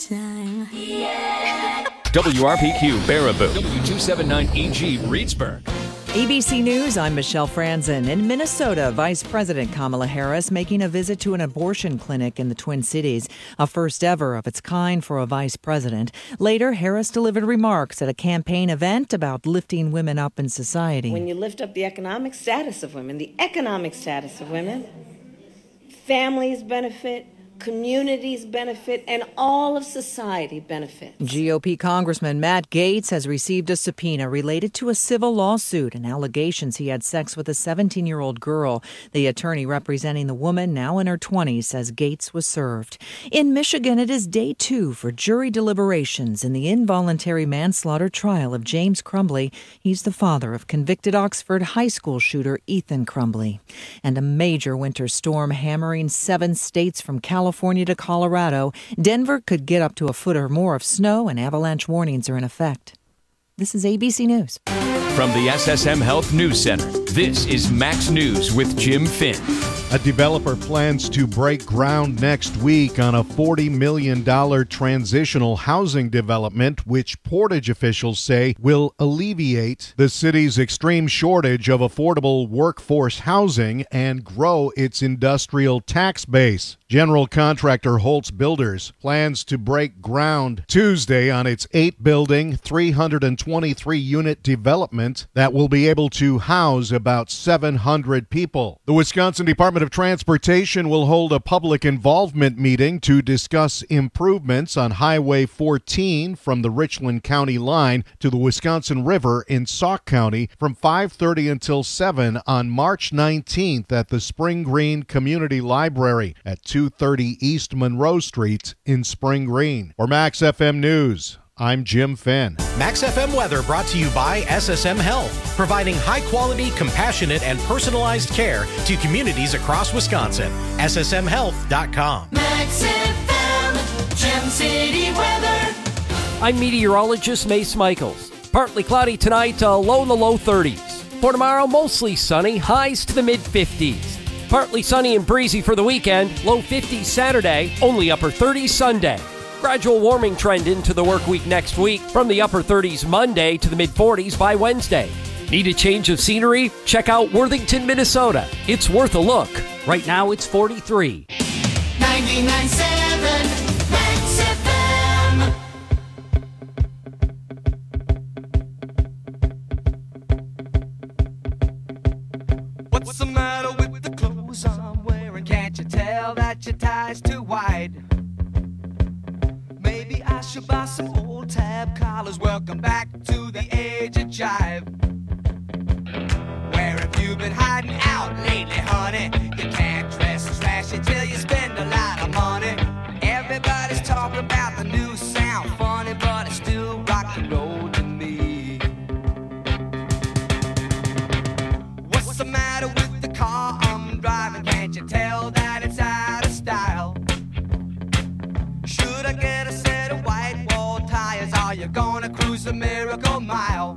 time. WRPQ Baraboo, W279EG Reedsburg. ABC News, I'm Michelle Franzen. In Minnesota, Vice President Kamala Harris making a visit to an abortion clinic in the Twin Cities, a first ever of its kind for a vice president. Later, Harris delivered remarks at a campaign event about lifting women up in society. When you lift up the economic status of women, families benefit, communities benefit, and all of society benefits. GOP Congressman Matt Gaetz has received a subpoena related to a civil lawsuit and allegations he had sex with a 17-year-old girl. The attorney representing the woman, now in her 20s, says Gaetz was served. In Michigan, it is day 2 for jury deliberations in the involuntary manslaughter trial of James Crumbley. He's the father of convicted Oxford high school shooter Ethan Crumbley. And a major winter storm hammering 7 states from California to Colorado. Denver could get up to a foot or more of snow, and avalanche warnings are in effect. This is ABC News. From the SSM Health News Center, this is Max News with Jim Finn. A developer plans to break ground next week on a $40 million transitional housing development, which Portage officials say will alleviate the city's extreme shortage of affordable workforce housing and grow its industrial tax base. General contractor Holtz Builders plans to break ground Tuesday on its 8-building, 323-unit development that will be able to house about 700 people. The Wisconsin Department of Transportation will hold a public involvement meeting to discuss improvements on Highway 14 from the Richland County line to the Wisconsin River in Sauk County from 5:30 until 7 on March 19th at the Spring Green Community Library at 230 East Monroe Street in Spring Green. For Max FM News, I'm Jim Finn. Max FM weather brought to you by SSM Health, providing high-quality, compassionate, and personalized care to communities across Wisconsin. SSMHealth.com. Max FM, Gem City weather. I'm meteorologist Mace Michaels. Partly cloudy tonight, low in the low 30s. For tomorrow, mostly sunny, highs to the mid-50s. Partly sunny and breezy for the weekend, low 50s Saturday, only upper 30s Sunday. Gradual warming trend into the work week next week, from the upper 30s Monday to the mid-40s by Wednesday. Need a change of scenery? Check out Worthington, Minnesota. It's worth a look. Right now it's 43. 99.7 Max FM. What's the matter with the clothes I'm wearing? Can't you tell that your tie's too wide? Maybe I should buy some old tab collars. Welcome back to the age of jive. Where have you been hiding out lately, honey? You can't dress as flashy till you spend a lot of money. Everybody's talking about the new sound, funny, but it's still rock and roll to me. What's the matter with the car I'm driving? Can't you tell that it's out of style? Should I get a set of white wall tires? Are you gonna cruise the Miracle Mile?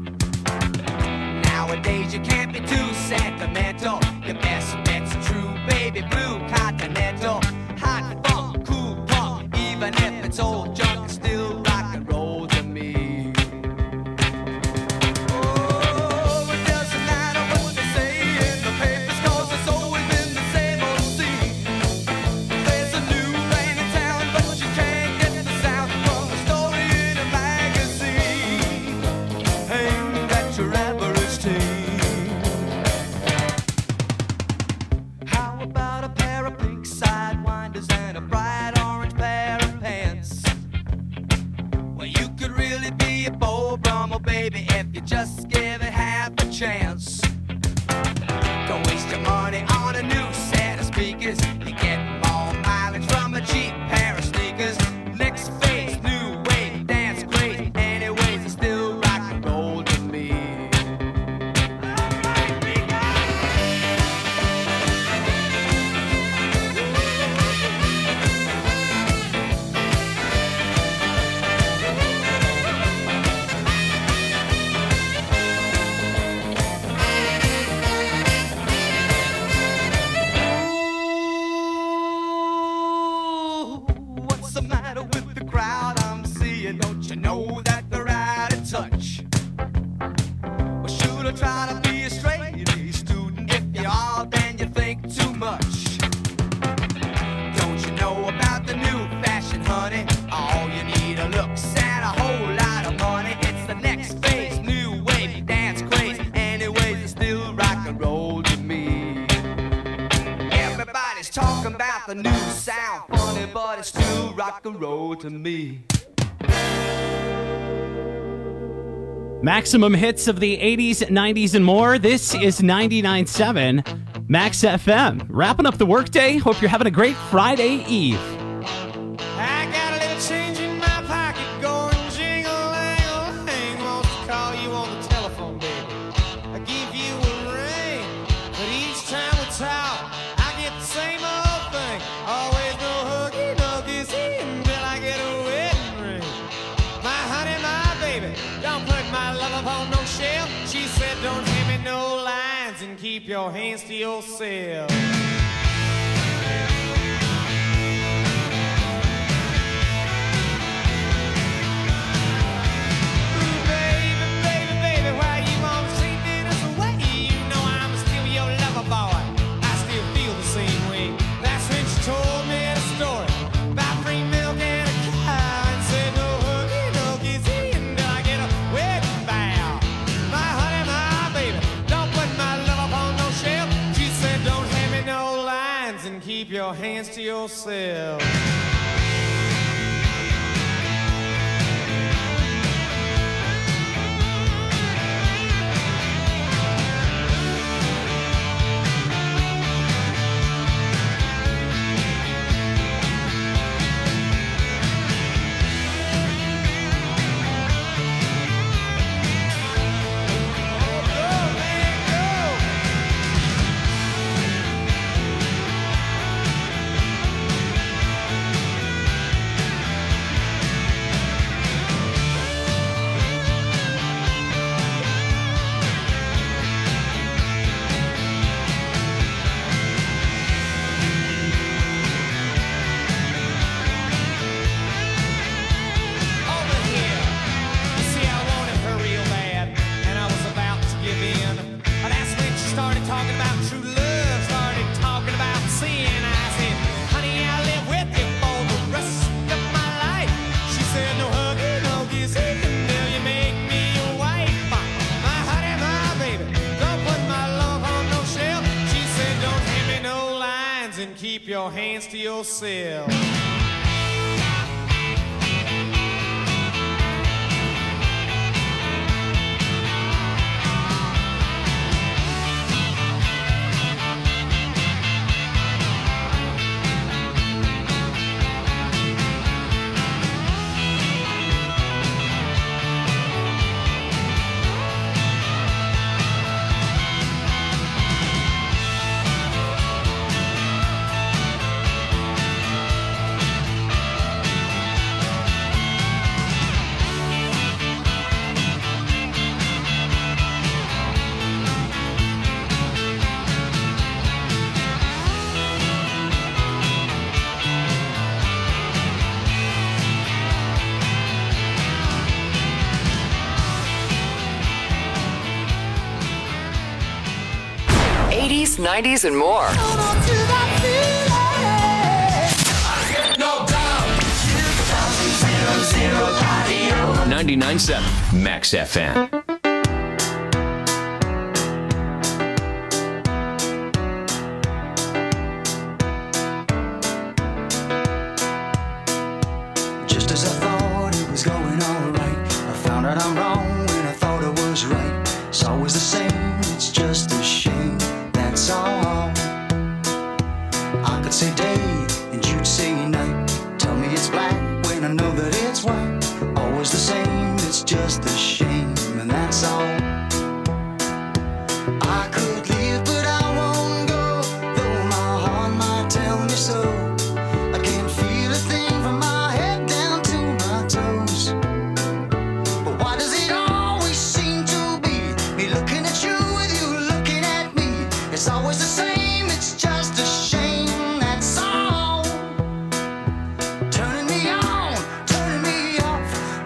Nowadays you can't be too sentimental. Your best bet's a true baby blue Continental. Hot funk, cool punk, even if it's old junk, it's still rock and roll to me. Oh, it doesn't matter what they say in the papers, 'cause it's always been the same old scene. There's a new rain in town, but you can't get the sound from a story in a magazine aimed at your average teen. How about a pair of pink sidewinders and a bright orange pair of pants? Well, you could really be a Beau Brummel, baby, if you just give it half a chance. Don't waste your money on a new set of speakers. You get more mileage from a cheap pair of sneakers. Next phase, new wave, dance great. Anyways, it's still rock and roll to me. you, don't you know that they're out of touch? Well, should I try to be a straight-A student? If you are, then you think too much. Don't you know about the new fashion, honey? All you need are looks and a whole lot of money. It's the next phase, new wave, dance craze. Anyways, it's still rock and roll to me. Everybody's talking about the new sound, funny, but it's still rock and roll to me. Maximum hits of the 80s, 90s, and more. This is 99.7 Max FM. Wrapping up the workday. Hope you're having a great Friday Eve. I got a little change in my pocket going jingle-lang-a-lang. Wants to call you on the telephone, baby. I give you a ring, but each time we talk, I get the same old thing. Always no huggy, no kissy until I get a wedding ring. My honey, my baby, don't put my love up on no shelf. She said don't hand me no lines and keep your hands to yourself. Keep your hands to yourself. Keep your hands to yourself. '80s, '90s, and more. 99.7 Max FM. Just as I thought it was going all right, I found out I'm wrong when I thought I was right. It's always the same, it's just a shame, that's all. I could say day and you'd say night. Tell me it's black when I know that it's white. Always the same, it's just a shame, and that's all. I could leave, but I won't go, though my heart might tell me so. I can't feel a thing from my head down to my toes. But why does it always seem to be me looking at you with you looking at me? It's always the same, it's just a shame, that's all. Turning me on, turning me off,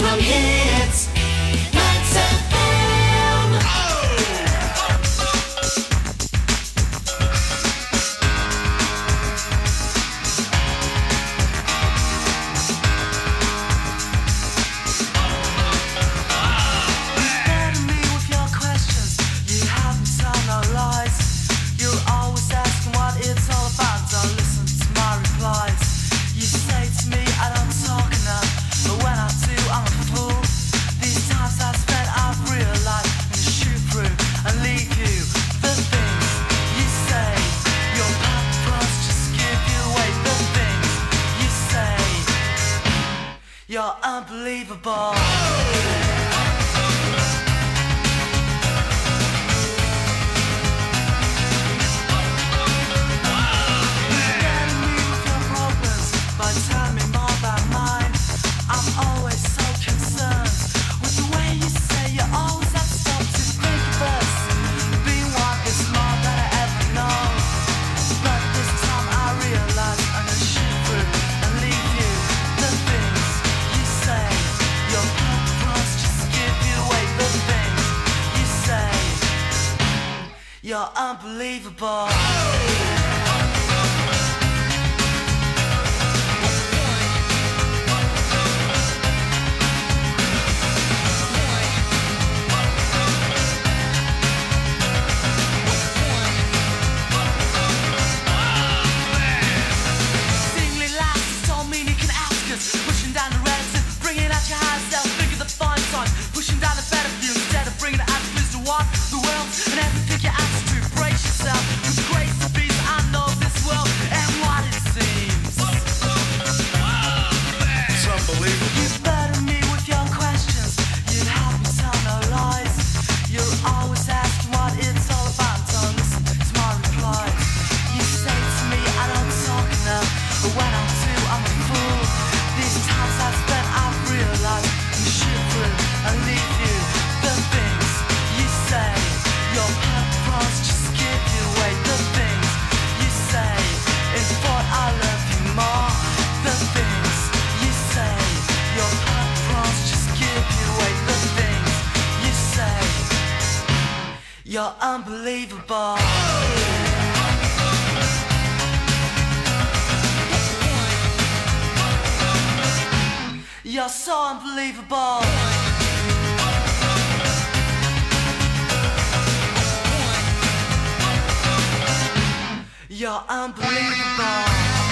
Maximum hits. Max FM. You're unbelievable. But tell me more about mine. I'm always so concerned with the way you say you always have to stop to think of us. Being one is more than I ever know. But this time I realize I'm gonna shoot through and leave you. The things you say, your purpose just give you away. The things you say, you're unbelievable. Pushing down the red, bringing out your high self, figure the fun sign. Pushing down the better view instead of bringing it out to what the world and everything you ask to brace yourself. With grace to be, I know this world and what it seems. It's unbelievable. You better me with your questions. You'd help me tell no lies. You're always asking what it's all about. Don't listen to my replies. You say to me, I don't talk enough, but when I do, I'm a fool. These times I've spent, I've realized I'm shoot through and leave you. The things you say, your purpose just give you away. The things you say, is what I love you more. The things you say, your purpose just give you away. The things you say, you're unbelievable. You're so unbelievable. You're unbelievable.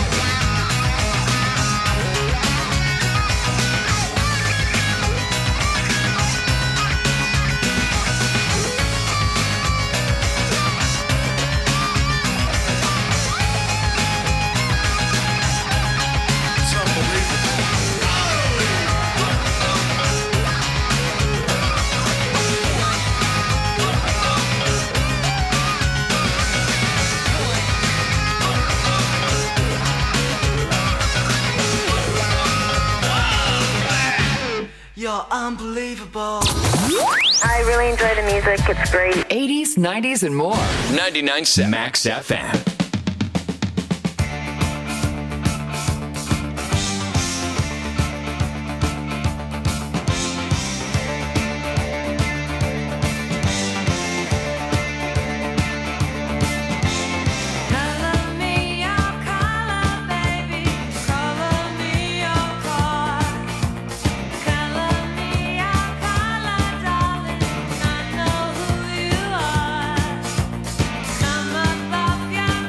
You're unbelievable. I really enjoy the music. It's great. 80s, 90s, and more. 99.7 Max FM. Some above your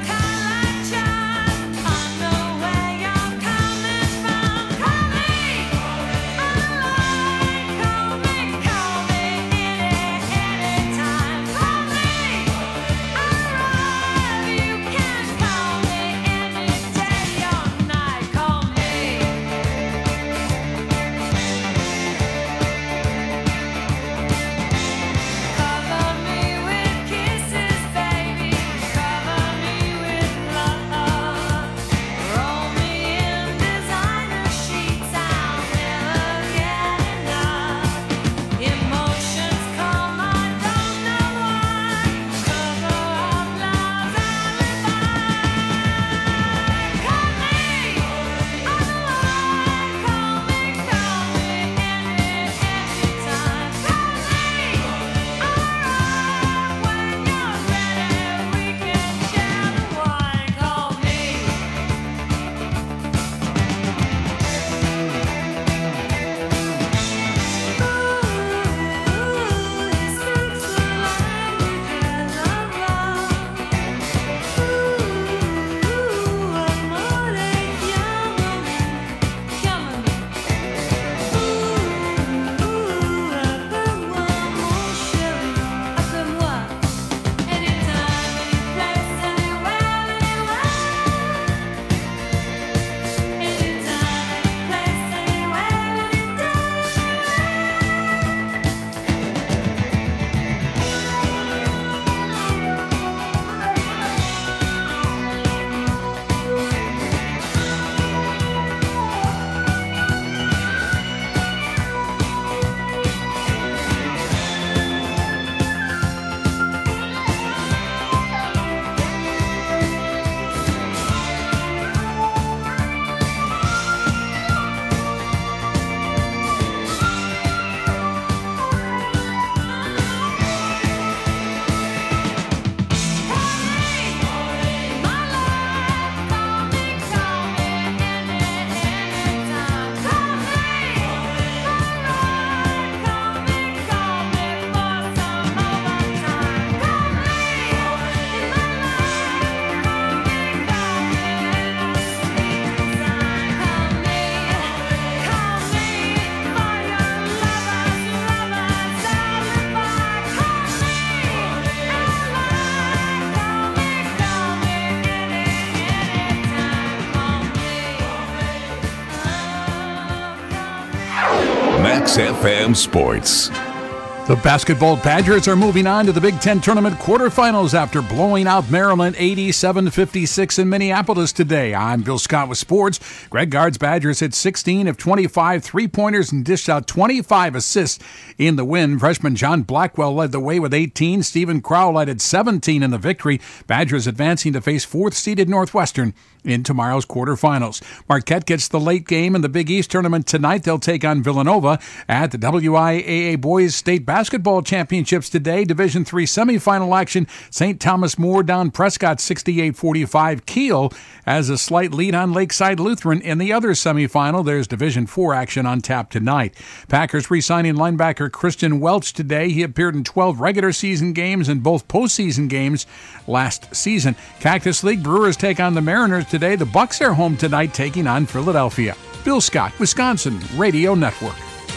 Max FM Sports. The basketball Badgers are moving on to the Big Ten Tournament quarterfinals after blowing out Maryland 87-56 in Minneapolis today. I'm Bill Scott with sports. Greg Gard's Badgers hit 16 of 25 three-pointers and dished out 25 assists in the win. Freshman John Blackwell led the way with 18. Stephen Crowell added 17 in the victory. Badgers advancing to face fourth-seeded Northwestern in tomorrow's quarterfinals. Marquette gets the late game in the Big East tournament tonight. They'll take on Villanova at the WIAA Boys State Basketball Championships today. Division III semifinal action. St. Thomas More down Prescott 68-45. Kiel has a slight lead on Lakeside Lutheran in the other semifinal. There's Division IV action on tap tonight. Packers re-signing linebacker Christian Welch today. He appeared in 12 regular season games and both postseason games last season. Cactus League Brewers take on the Mariners today. The Bucks are home tonight taking on Philadelphia. Bill Scott, Wisconsin Radio Network.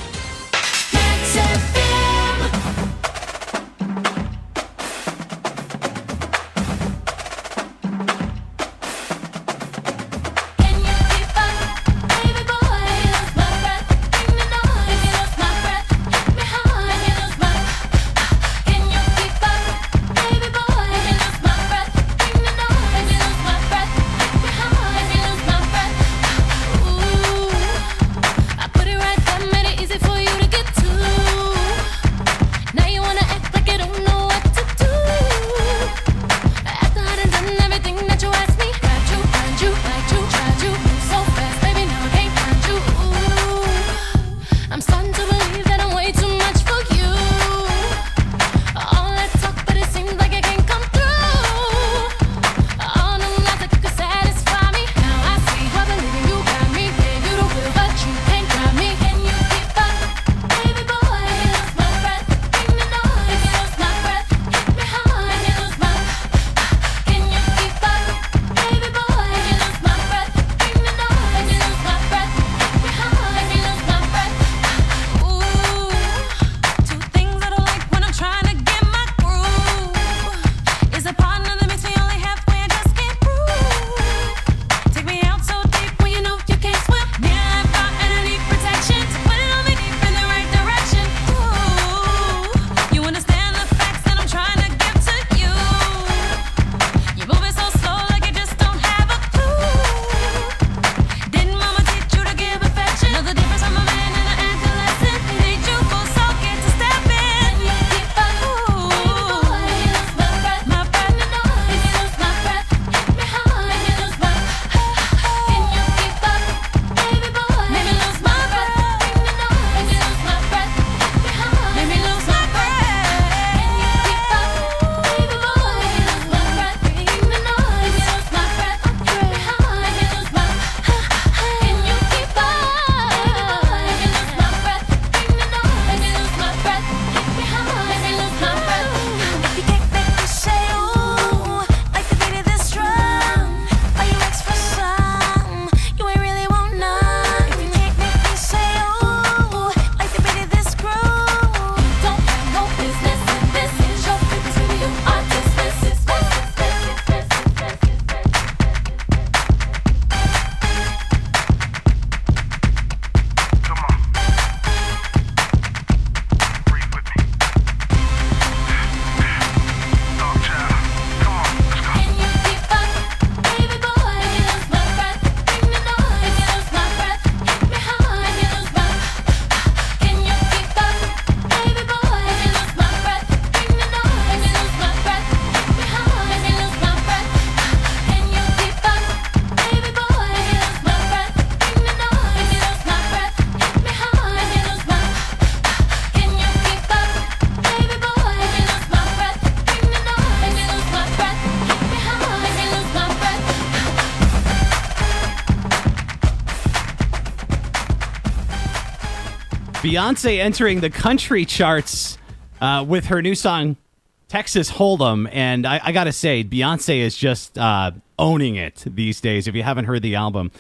Beyonce entering the country charts with her new song, Texas Hold'em. And I got to say, Beyonce is just owning it these days, if you haven't heard the album.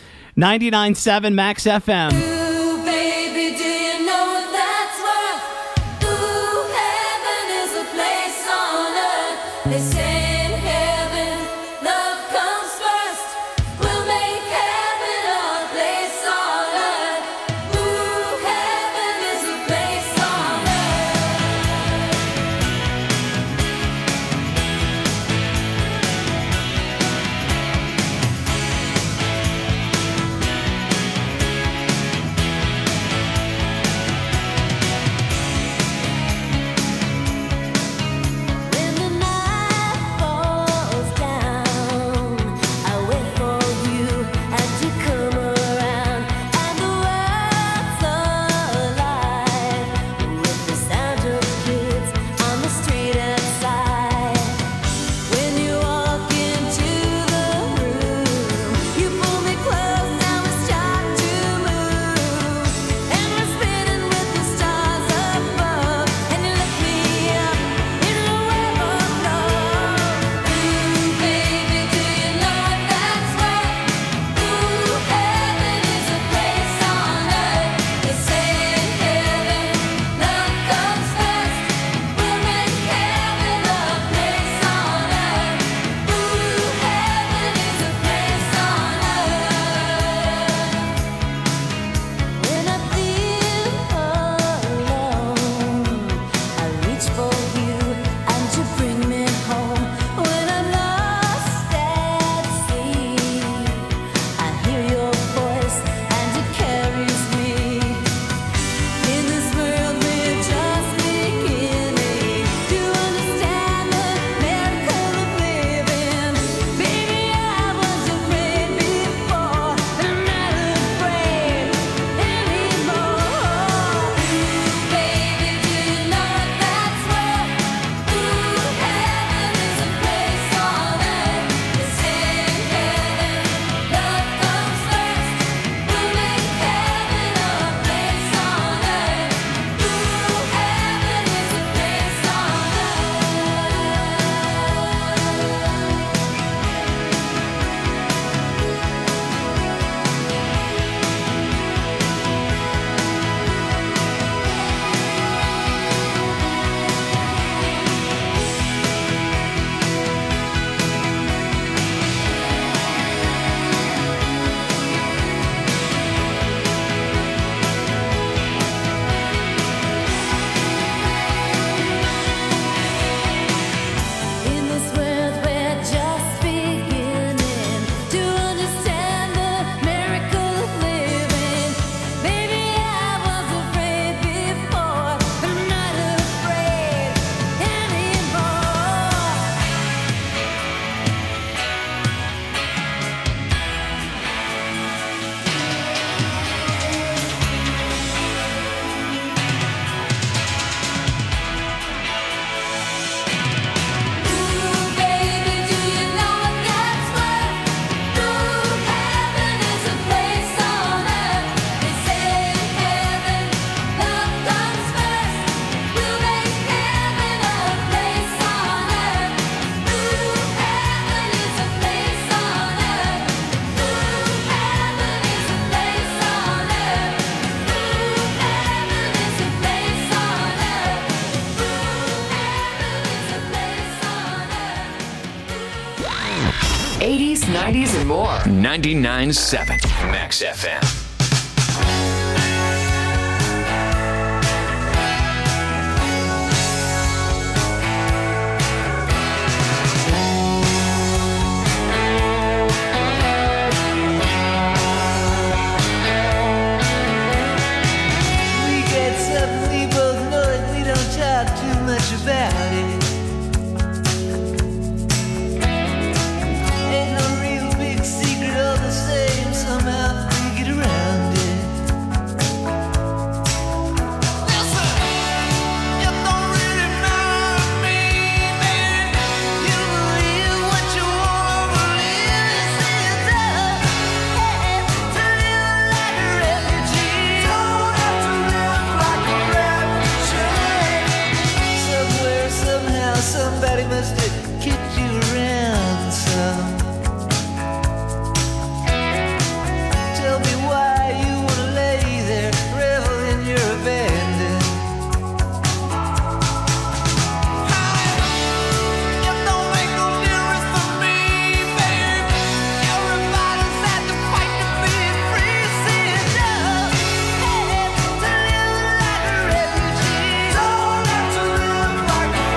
99.7 Max FM. Ooh, baby, do you know that's worth? Ooh, heaven is a place on earth. They say in heaven, love comes first. We'll make heaven a place on earth. Ooh, heaven is 80s, 90s, and more. 99.7 Max FM. About it. Ain't no real big secret, all the same, somehow we get around it. Listen, it don't really matter to me, baby. You believe what you want to believe. It's up, hey, to live like a refugee. Don't have to live like a refugee. Somehow somebody must have kicked you around some. Tell me why you wanna lay there, revel in your abandon. It don't make no difference to me, baby. Everybody's had to fight to be free. See it now, hey, to live like a refugee. Don't have to live like a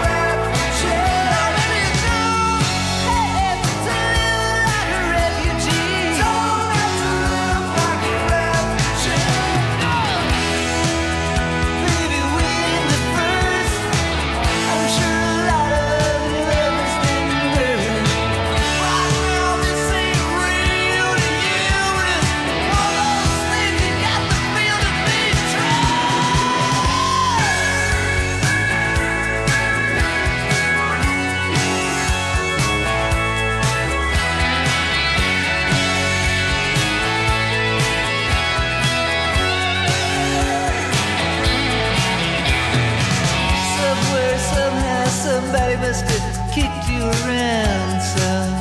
somebody must have kicked you around some.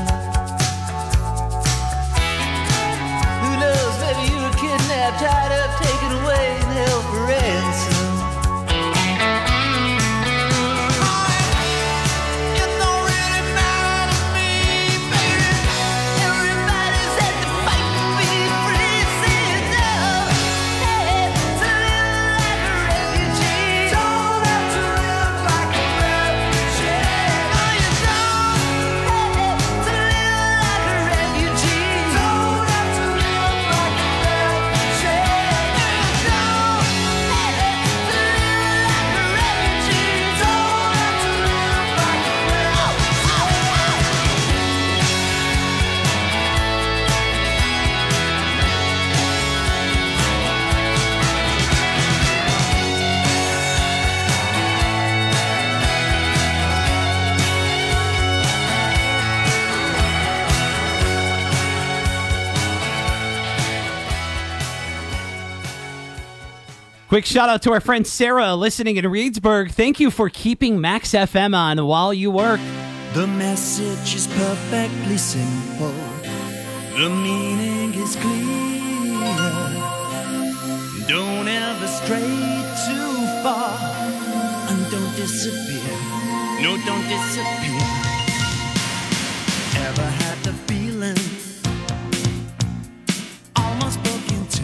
Who knows, maybe you were kidnapped, tied up, taken away, and held for ransom. It don't really matter to me, baby. Everybody's had to fight to be free. See it now, hey, to live like a refugee. Don't have to live like a refugee. No, you don't, hey, to live like a refugee. Don't have to live like a refugee. No, you don't, hey, to live like a refugee. Don't have to live like a Quick shout out to our friend Sarah listening in Reedsburg. Thank you for keeping Max FM on while you work. The message is perfectly simple. The meaning is clear. Don't ever stray too far. And don't disappear. No, don't disappear. Ever had the feeling almost broke into?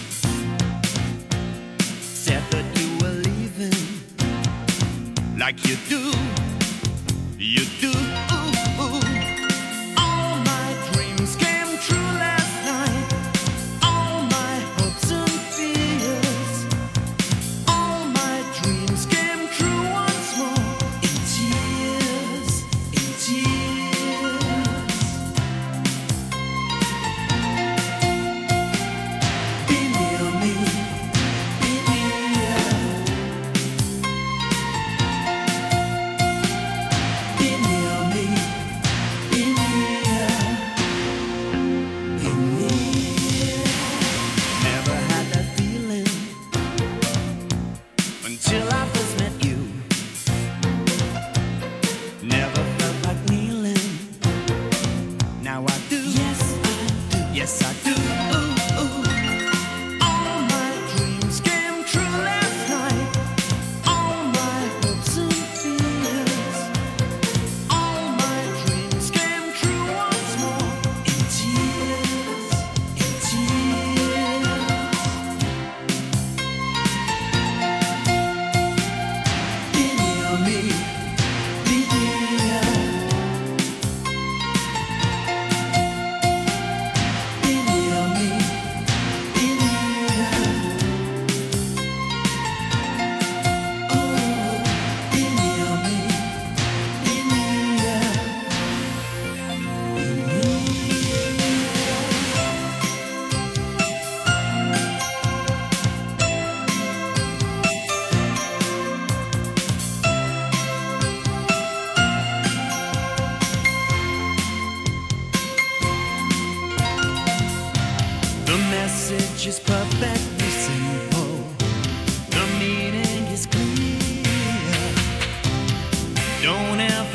Said that you were leaving like you do. You do. All my dreams came true last night. All my hopes and fears. All my dreams came true once more. In tears, in tears. Be near me, be near. Be near me.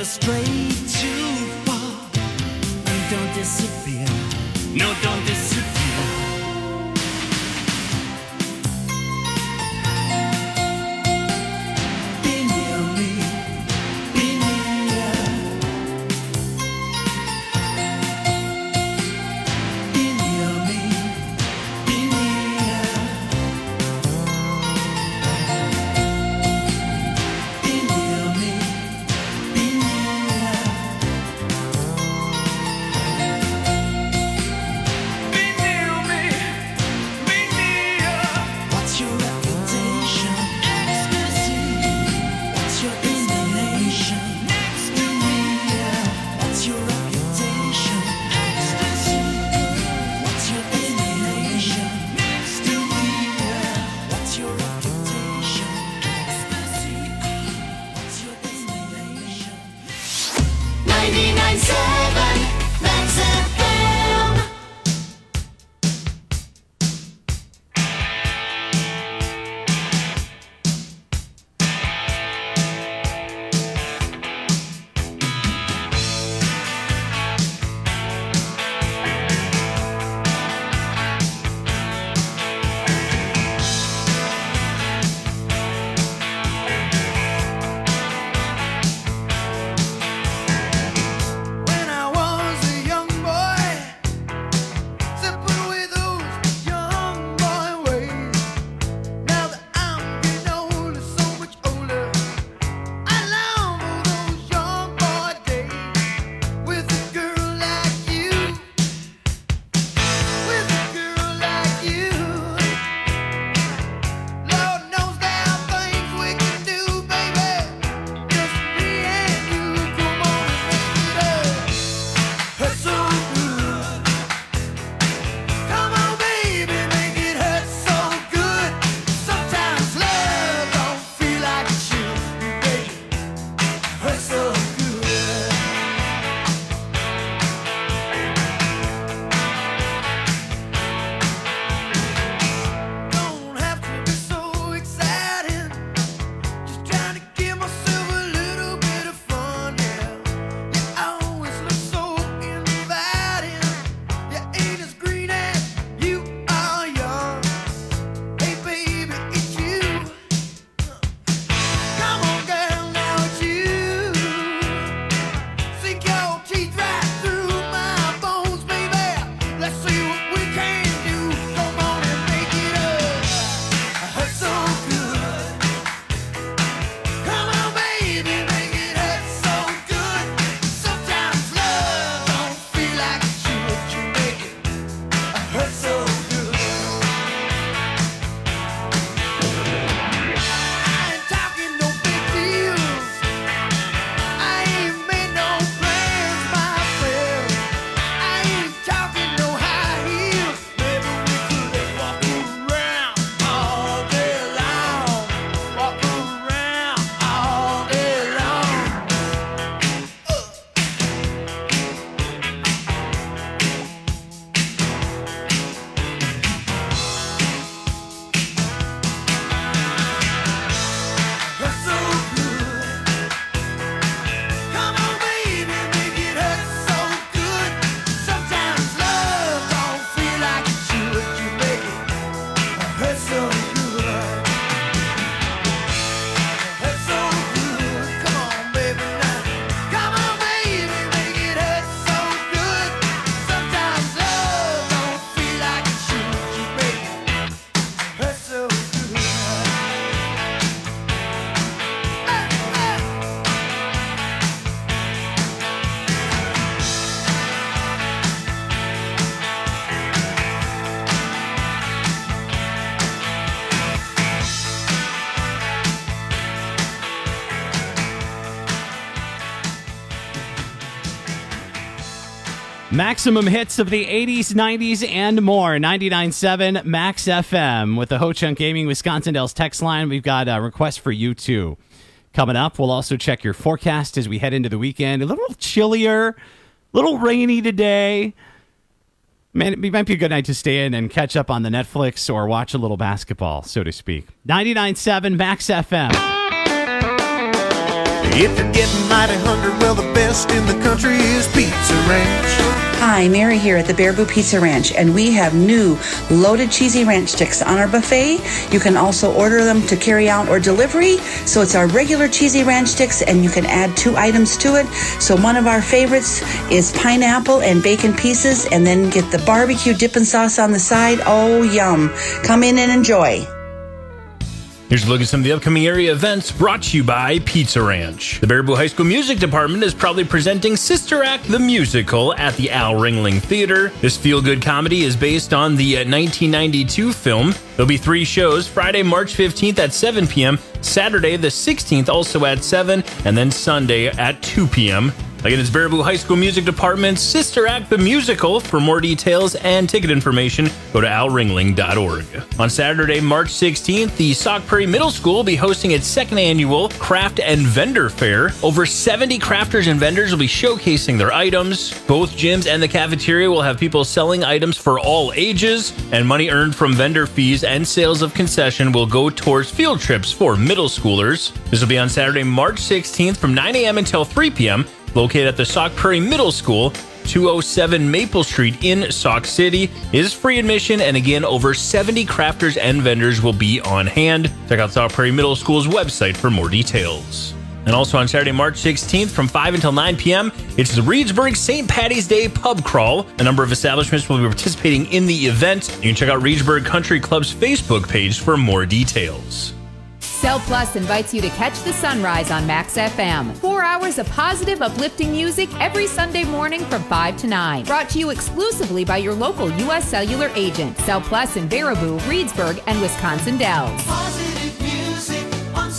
never stray too far. And don't disappear. No, don't disappear. Be near me. Be near. Be near me. Be near. Be near me. Be near. Be near me. Be near. What's your reputation? Ecstasy. What's your destination? Next to me. What's your reputation? Ecstasy. What's your destination? Next to me. What's your reputation? Ecstasy. What's your destination? 99.7 Max FM. When I was a young boy, simple with those young boy ways. Now that I'm getting older, so much older, I long for those young boy days with a girl like you, with a girl like you. Lord knows there are things we can do, baby, just me and you. Come on and make it up. Hurt so good. Come on, baby, make it hurt so good. Sometimes love don't feel like it should, baby. Hurt so good. Don't have to be so exciting. Just trying to give myself a little bit of fun, yeah. You always look so inviting. You ain't as green as you are young. Hey, baby, it's you. Come on, girl, now it's you. Sink your teeth right through my bones, baby. Let's see what we can do. Come on and make it up. Hurt so good. Come on, baby, make it hurt so good. Sometimes love don't feel like it should. You make it hurt so good. I ain't talking no big deals. I ain't made no plans myself. I ain't talking no high heels. Maybe we could walk around all day long. Walk around all day long. Hurt so good. Come on, baby, make it hurt so good. Sometimes love don't feel like it should. You make it hurt so good. Hurt so good. Come on, baby, now. Come on, baby, make it hurt so good. Sometimes love don't feel like it should. You make it hurt so good. Maximum hits of the 80s, 90s, and more. 99.7 Max FM with the Ho Chunk Gaming Wisconsin Dells text line. We've got a request for you too. Coming up, we'll also check your forecast as we head into the weekend. A little chillier, a little rainy today. Man, it might be a good night to stay in and catch up on the Netflix or watch a little basketball, so to speak. 99.7 Max FM. If you're getting mighty hungry, well, the best in the country is Pizza Ranch. Hi, Mary here at the Baraboo Pizza Ranch, and we have new loaded cheesy ranch sticks on our buffet. You can also order them to carry out or delivery. So it's our regular cheesy ranch sticks, and you can add 2 items to it. So one of our favorites is pineapple and bacon pieces, and then get the barbecue dipping sauce on the side. Oh, yum. Come in and enjoy. Here's a look at some of the upcoming area events brought to you by Pizza Ranch. The Baraboo High School Music Department is proudly presenting Sister Act the Musical at the Al Ringling Theater. This feel-good comedy is based on the 1992 film. There'll be 3 shows, Friday, March 15th at 7 p.m., Saturday the 16th also at 7, and then Sunday at 2 p.m. Again, it's Baraboo High School Music Department's Sister Act the Musical. For more details and ticket information, go to alringling.org. On Saturday, March 16th, the Sauk Prairie Middle School will be hosting its 2nd annual Craft and Vendor Fair. Over 70 crafters and vendors will be showcasing their items. Both gyms and the cafeteria will have people selling items for all ages, and money earned from vendor fees and sales of concession will go towards field trips for middle schoolers. This will be on Saturday, March 16th from 9 a.m. until 3 p.m., located at the Sauk Prairie Middle School, 207 Maple Street in Sauk City. It is free admission, and again, over 70 crafters and vendors will be on hand. Check out Sauk Prairie Middle School's website for more details. And also on Saturday, March 16th from 5 until 9 p.m., it's the Reedsburg St. Patty's Day Pub Crawl. A number of establishments will be participating in the event. You can check out Reedsburg Country Club's Facebook page for more details. Cell Plus invites you to catch the sunrise on Max FM. 4 hours of positive, uplifting music every Sunday morning from 5 to 9. Brought to you exclusively by your local U.S. Cellular agent. Cell Plus in Baraboo, Reedsburg, and Wisconsin Dells. Positive music on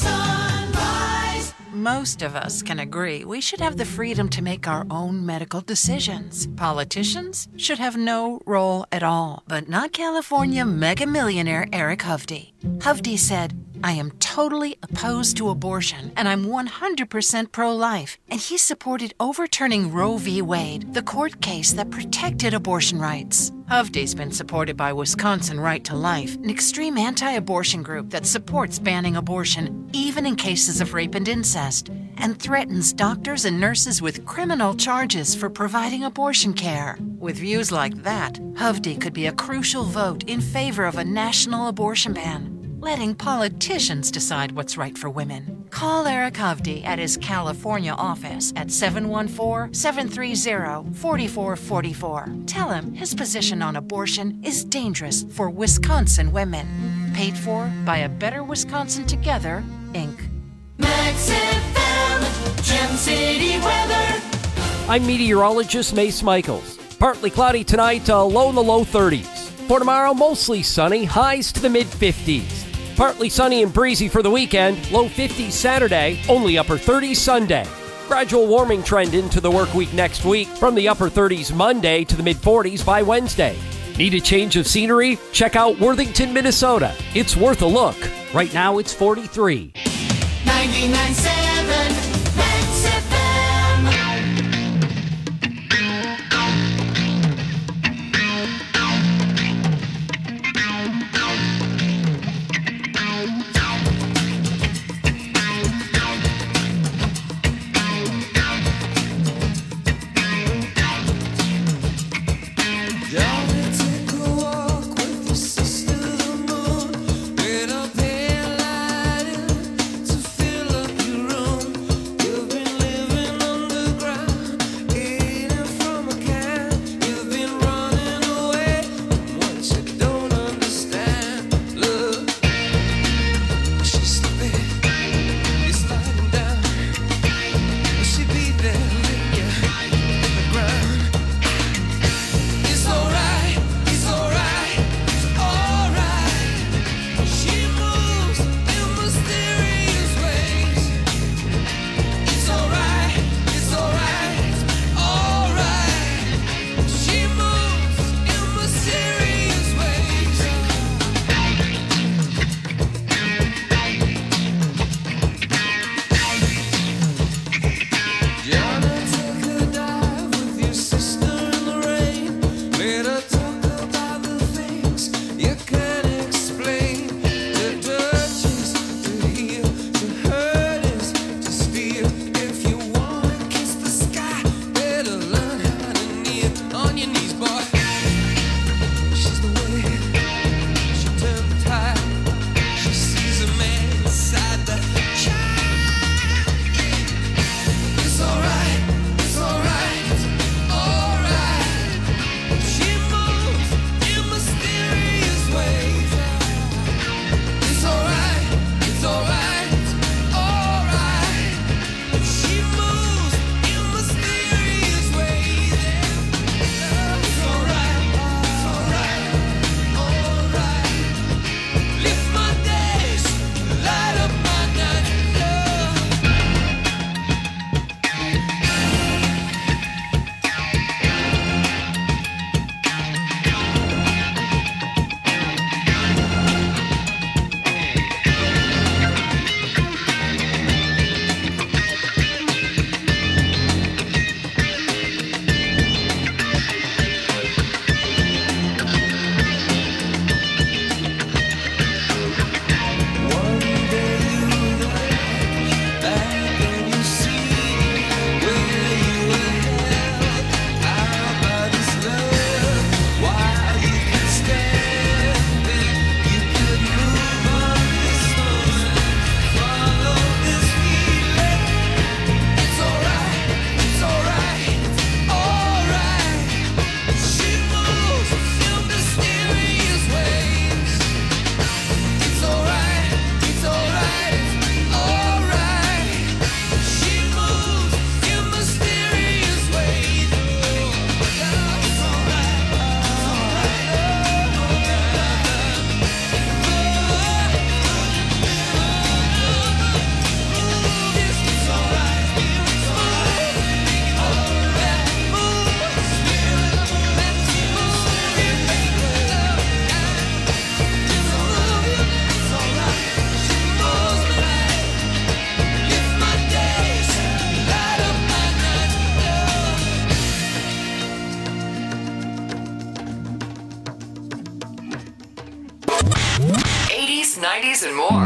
Sunrise. Most of us can agree we should have the freedom to make our own medical decisions. Politicians should have no role at all. But not California mega millionaire Eric Hovde. Hovde said, "I am totally opposed to abortion, and I'm 100% pro-life." And he supported overturning Roe v. Wade, the court case that protected abortion rights. Hovde's been supported by Wisconsin Right to Life, an extreme anti-abortion group that supports banning abortion, even in cases of rape and incest, and threatens doctors and nurses with criminal charges for providing abortion care. With views like that, Hovde could be a crucial vote in favor of a national abortion ban, letting politicians decide what's right for women. Call Eric Hovde at his California office at 714-730-4444. Tell him his position on abortion is dangerous for Wisconsin women. Paid for by A Better Wisconsin Together, Inc. Max FM, Gem City weather. I'm meteorologist Mace Michaels. Partly cloudy tonight, low in the low 30s. For tomorrow, mostly sunny, highs to the mid-50s. Partly sunny and breezy for the weekend, low 50s Saturday, only upper 30s Sunday. Gradual warming trend into the work week next week, from the upper 30s Monday to the mid-40s by Wednesday. Need a change of scenery? Check out Worthington, Minnesota. It's worth a look. Right now it's 43. 99.7 Max FM. Fill up your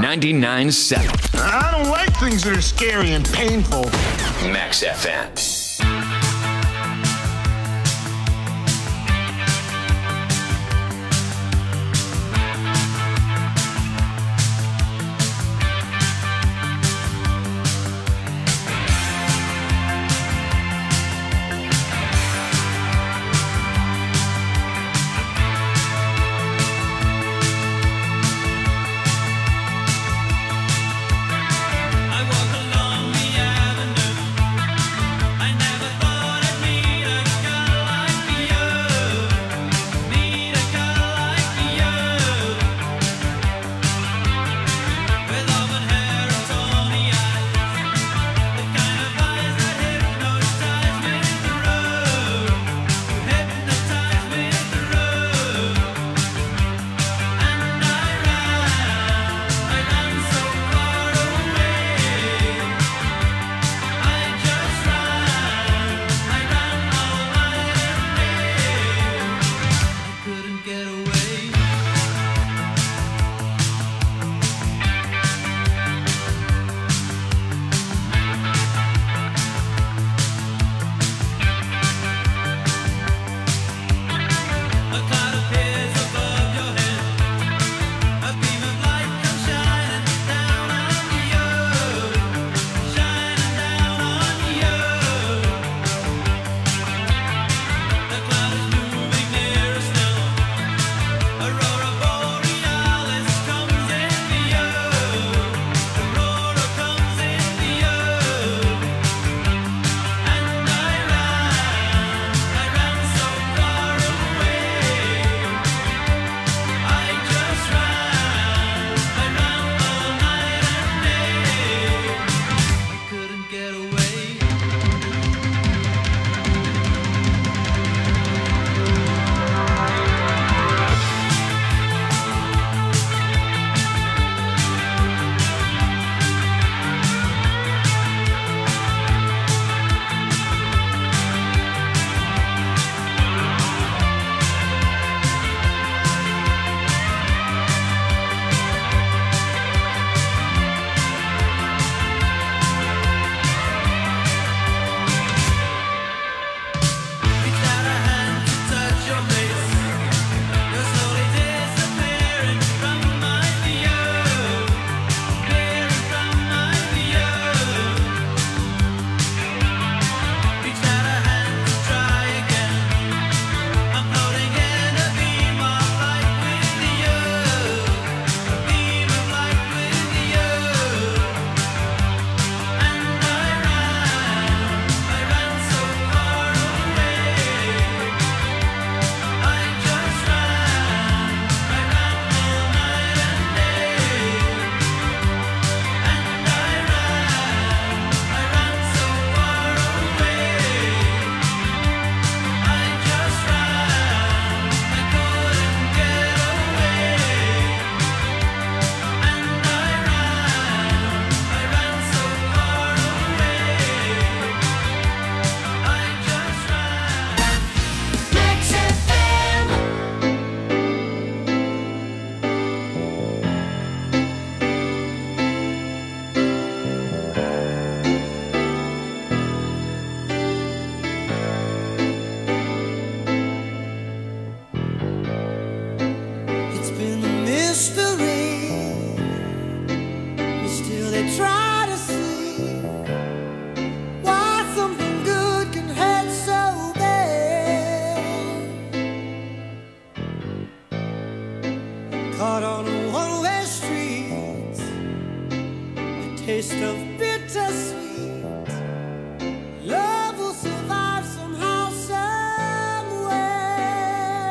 99.7. I don't like things that are scary and painful. Max FM. Caught on a one-way street, a taste of bittersweet. Love will survive somehow, some way.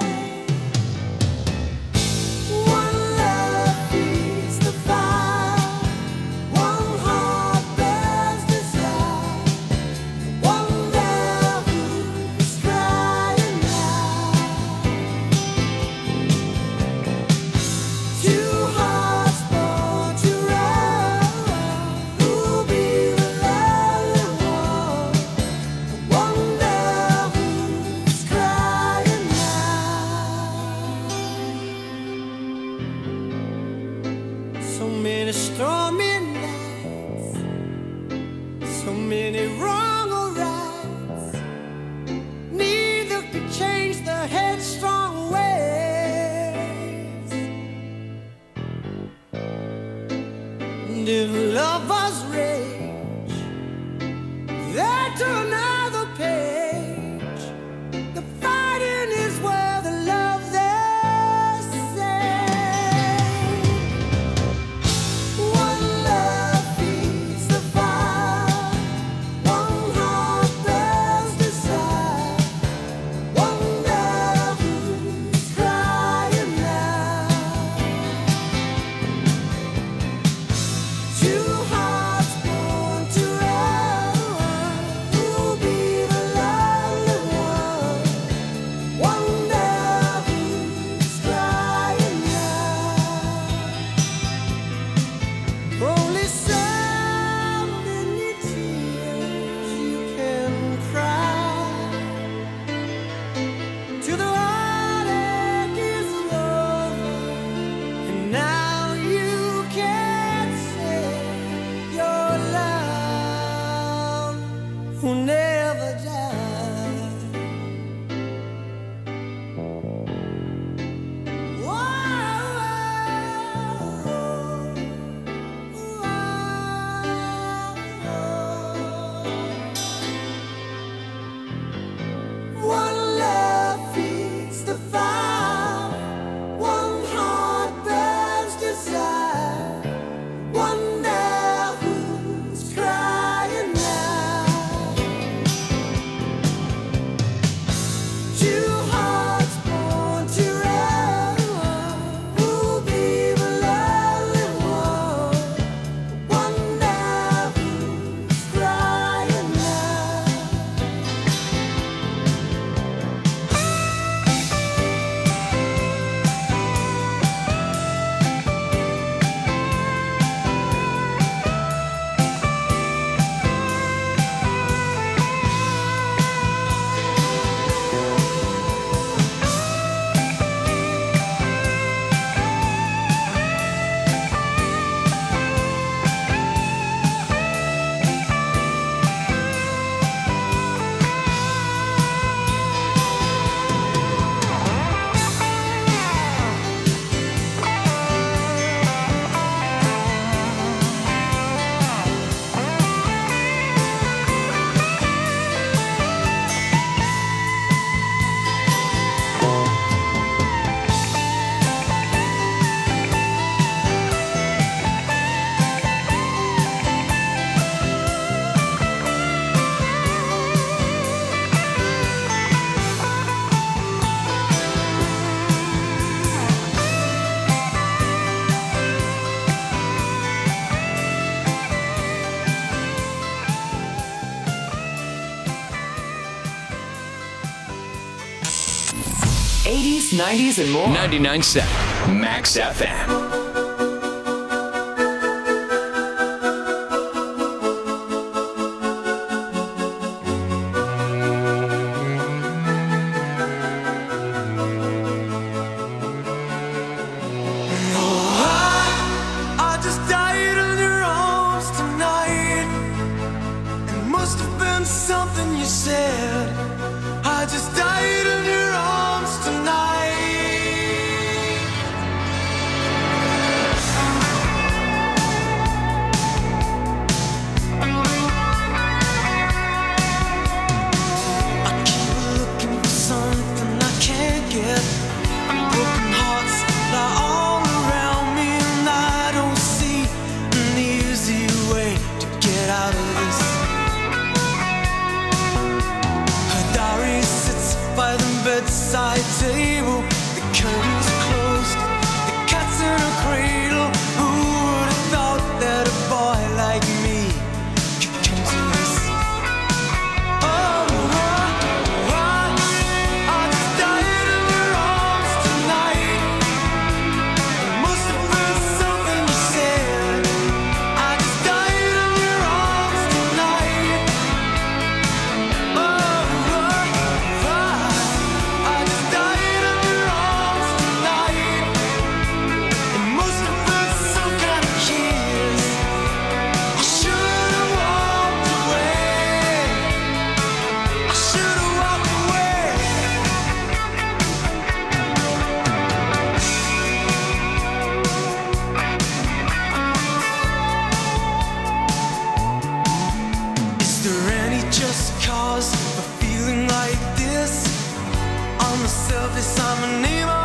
One love feeds the fire, one heart burns desire, one love is crying out. Two hearts born to run, who'll be the love? And if lovers rage, they turn another page. The fighting is where the love they say. One love feeds the fire, one heart bears desire, one love who's crying now. Two hearts born to run, who'll be the lonely one? One love who's crying now. Only so many tears you can cry till the heartache is over, and now you can't say your love will never die. One love feeds the fire, one heart burns desire, one love who's crying now. Two hearts born to run, who'll be the lonely one? One love who's crying now. 80s, 90s, and more. 99.7 Max FM. I just died in your arms tonight. It must have been something you said. I just died in your arms tonight. I keep looking for something I can't get. Broken hearts lie all around me, and I don't see an easy way to get out of this. Her diary sits love is summoning